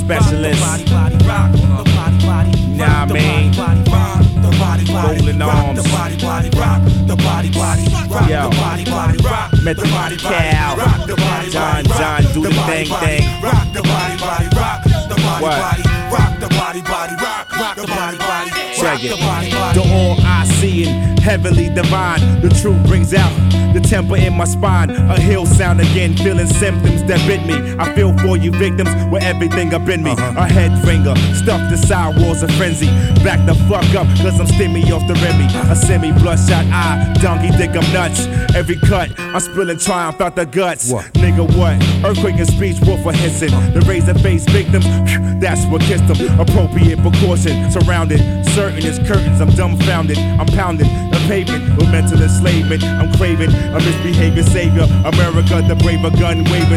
specialist. Nah, I mean, rolling arms. Yo, met the body cow. John, do the thing. What? Check it. The all-I-seeing, heavily divine. The truth brings out the temper in my spine. A hill sound again, feeling symptoms that bit me. I feel for you victims with everything up in me. A head finger, stuffed inside walls of frenzy. Back the fuck up, cause I'm stimmy off the Remy. A semi-bloodshot eye, donkey dick, I'm nuts. Every cut, I'm spilling triumph out the guts. What? Nigga, what? Earthquake and speech, wolf for hissing. The razor-faced victims, that's what kissed them. Appropriate precaution, surrounded. Certain as curtains, I'm dumbfounded. I'm pounding the pavement with mental enslavement. I'm craving a misbehavior savior. America, the braver gun waving.